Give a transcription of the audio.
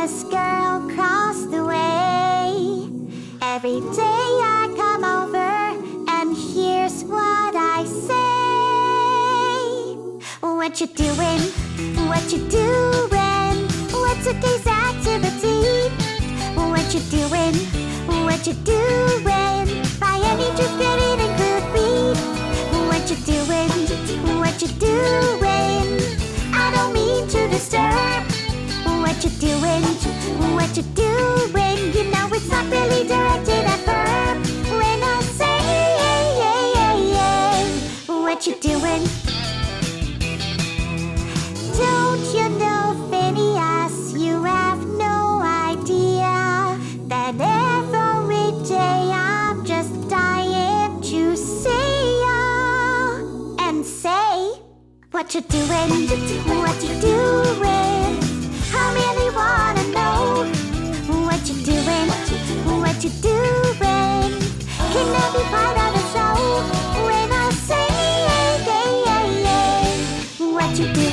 this girl across the way. Every day I come over, and here's what I say. What you doing? What you doing? What's today's activity? What you doing? What you doing? By any chance that it could be. What you doing? What you doing? I don't mean to disturb. What you doing? What you doing? You know it's not really directed at verb. When I say what you doing? Don't you know, Phineas, you have no idea that every day I'm just dying to see ya and say what you doing, what you doing. I really wanna know what you doing, what you doing. Can I be part of the show when I say what you doing?